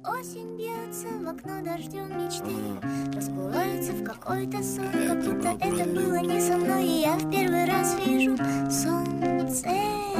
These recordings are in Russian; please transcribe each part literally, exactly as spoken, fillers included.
осень бьется в окно дождем мечты, расплываются в какой-то сон, как будто это было не со мной. И я в первый раз вижу солнце.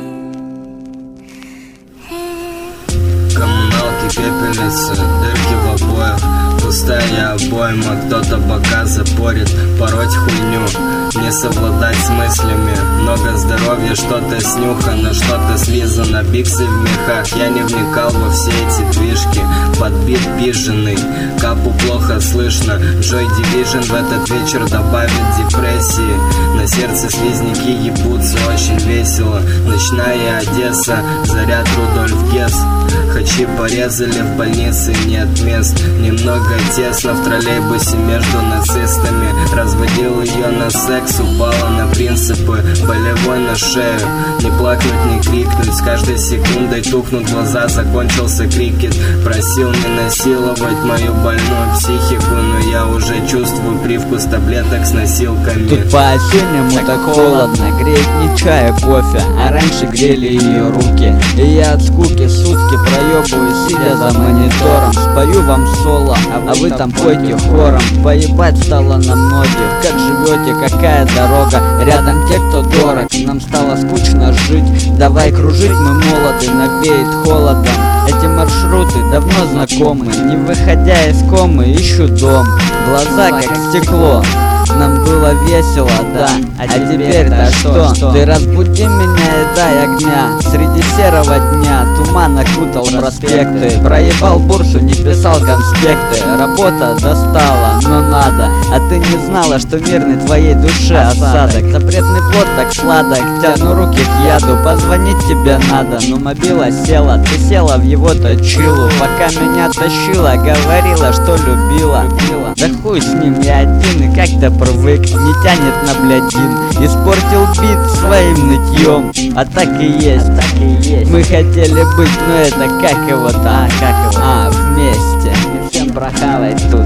Коммуналки, пепельницы, дырки в обоях, пустая обойма, кто-то бока запорит. Пороть хуйню, не совладать с мыслями. Много здоровья, что-то снюхано, что-то слизано. Биксы в мехах, я не вникал во все эти движки. Подбит пиженный, капу плохо слышно. Joy Division в этот вечер добавит депрессии. На сердце слизняки ебутся, очень весело. Ночная Одесса, заряд Рудольф Гесс. Хачи порезали, в больнице нет мест. Немного тесно в троллейбусе между нацистами. Разводил ее на секс, упала на принципы. Болевой на шею, не плакать, не крикнуть. С каждой секундой тухнут глаза, закончился крикет. Просил не насиловать мою больную психику, но я уже чувствую привкус таблеток с носилками. Тут по-осеннему так, так холодно, греет не чай, а кофе, а раньше грели ее руки. И я от скуки сутки проебываюсь, сидя за монитором. Спою вам соло, а вы там пойте хором. Поебать стало на многих, как живете, какая дорога. Рядом те, кто дорог, нам стало скучно жить. Давай кружить, мы молоды, навеет холодом. Эти маршруты давно знакомы, не выходя из комы, ищу дом. Глаза как стекло, нам было весело, да. А теперь-то что? Ты разбуди меня и дай огня. Среди серого дня туман окутал проспекты. Проебал бурсу, не писал конспекты. Работа достала, но надо. А ты не знала, что мирный твоей душе осадок. Запретный плод так сладок, тяну руки к яду. Позвонить тебе надо, но мобила села. Ты села в его-то чилу, пока меня тащила. Говорила, что любила. Да хуй с ним, я один и как-то привык. Не тянет на блядин. Испортил бит своим нытьем. А так и есть, а так и есть. Мы хотели быть, но это как его-то, а, как его? А, вместе. Не всем прохавать тут.